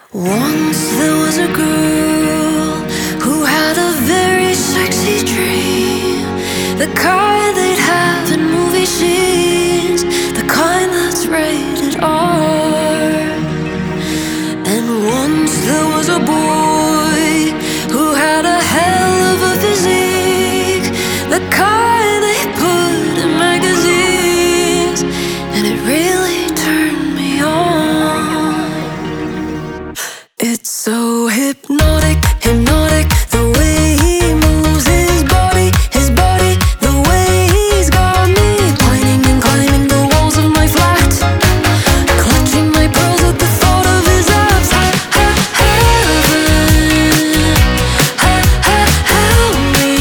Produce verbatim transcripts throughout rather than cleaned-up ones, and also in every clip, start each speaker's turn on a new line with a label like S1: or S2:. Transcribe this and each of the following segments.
S1: Once there was a girl who had a very sexy dream, the kind they'd have in movie scenes, the kind that's rated R. And once there was a boy who had a hell of a physique, the kind they put in magazines, and it really turned me on. It's so hypnotic, hypnotic, the way he moves his body, his body, the way he's got me pining and climbing the walls of my flat, clutching my pearls at the thought of his abs. Ha, ha, heaven, ha, ha, help me.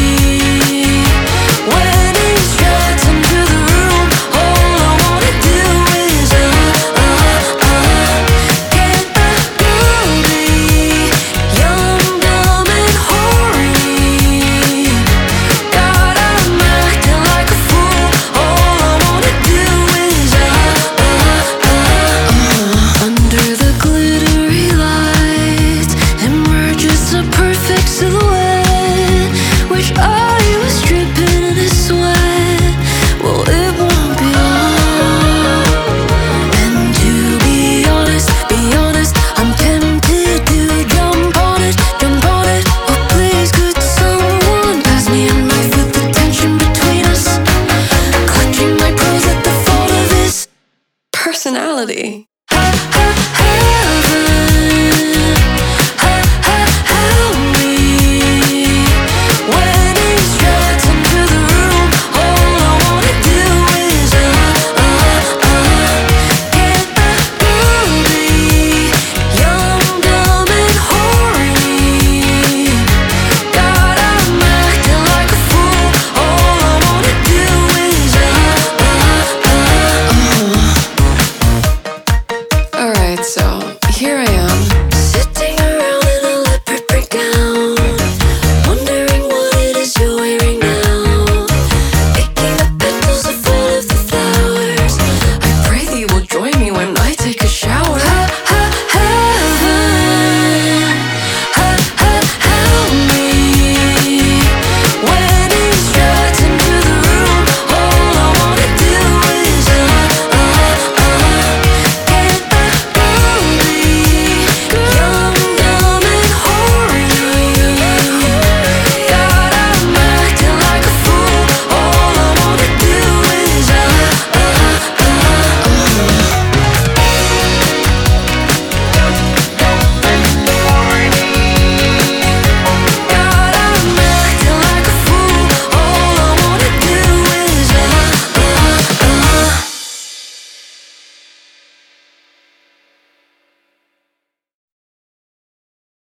S1: When he strides into the room, all I wanna do is uh, uh, uh, get a booty, young, dumb, and hoary. God, I'm acting like a fool. All I wanna do is uh, uh, uh, uh. Under the glittery lights emerges a perfect silhouette, which I was dripping in his sweat. Well, it won't be long. And to be honest, be honest, I'm tempted to jump on it, jump on it. Oh, please, could someone pass me a knife with the tension between us, clutching my pearls at the thought of his personality. Ha, ha, heaven, ha, ha, help me. When he strides into the room, all I wanna do is uh, uh, uh, get a booty, young, dumb, and hoary. God, I'm acting like a fool. All I wanna do is uh, uh, uh, uh. Alright, so